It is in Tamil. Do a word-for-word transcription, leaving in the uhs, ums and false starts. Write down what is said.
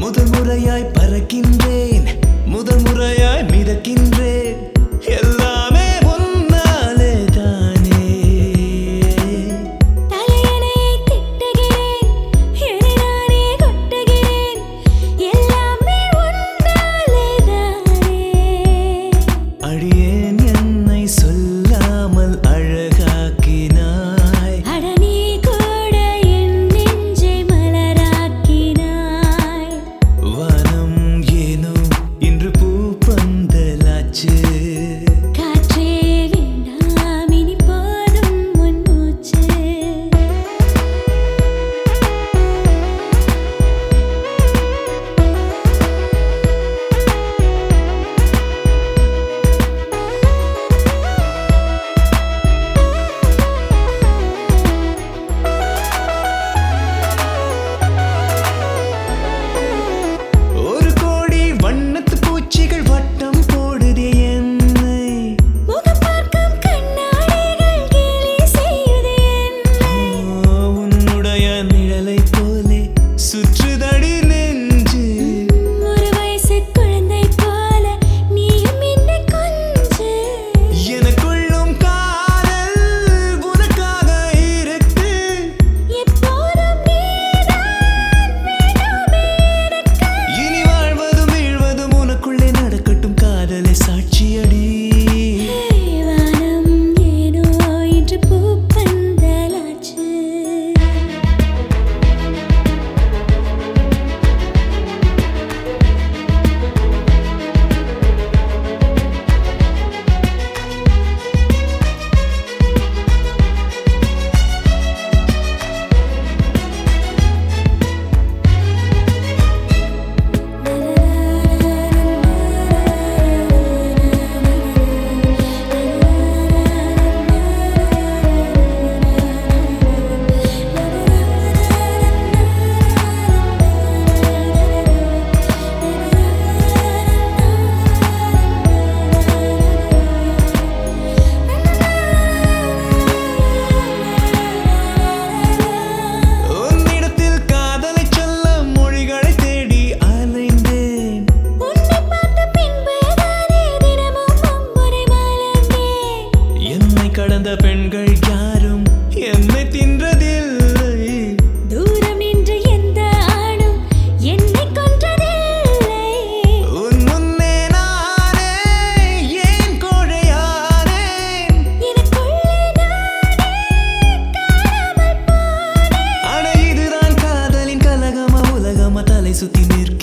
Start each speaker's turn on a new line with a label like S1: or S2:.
S1: முதல் முறையாய் பறக்கின்றேன், முதல் முறையாய் மிதக்கின்றேன், எல்லாமே உன்னாலே தானே.
S2: தலையணையை திட்டுகிறேன், என்னை நானே கொட்டுகிறேன், எல்லாமே உன்னாலே தானே.
S1: அடியேன் என்னை சொல்லாமல் அழகாக்கினாய்,
S2: அட நீ கூட என் நெஞ்சை மலராக்கினாய்.
S1: வானம் ஏனோ இன்று பூப்பந்தலாச்சு.
S2: காற்றே வேண்டாம் இனி போதும் உன் மூச்சு.
S1: ஒரு கோடி வண்ணத்து பூச்சிகள் வட்டம் போடுதே என்னை,
S2: முகம் பார்க்கும் கண்ணாடிகள் கேலி செய்யுதே என்னை.
S1: உன்னுடைய நிழலை போலே சுற்றுதடி நெஞ்சு.
S2: ஒரு வயசு குழந்தை போல நீயும் என்னை கொஞ்சு.
S1: எனக்குள்ளும் காதல் உனக்காக இருக்கு,
S2: எப்போதும் நீதான் வேண்டுமே எனக்கு.
S1: இனி வாழ்வதும் வீழ்வதும் உனக்குள்ளே நடக்கட்டும் காதலை சாட்சியடி.
S2: வானம் ஏனோ இன்று பூப்பந்தலாச்சு.
S1: உன்னிடத்தில் காதலை சொல்ல மொழிகளை தேடி அலைந்தேன்,
S2: உன்னை பார்த்த பின்பு தானே தினமும் மும்முறை மலர்ந்தேன்.
S1: என்னை கடந்த பெண்கள் யாரும் என்னை தின்றதில்லை.
S2: தூரம் நின்று எந்த ஆணும் என்னை கொன்றதில்லை.
S1: உன் முன்னே நானே ஏன் கோழையானேன்,
S2: எனக்குள்ளே நானே காணாமல் போனேன்.
S1: அட இதுதான் காதலின் கலகமா உலகமா தலை சுத்தி நிற்கும்.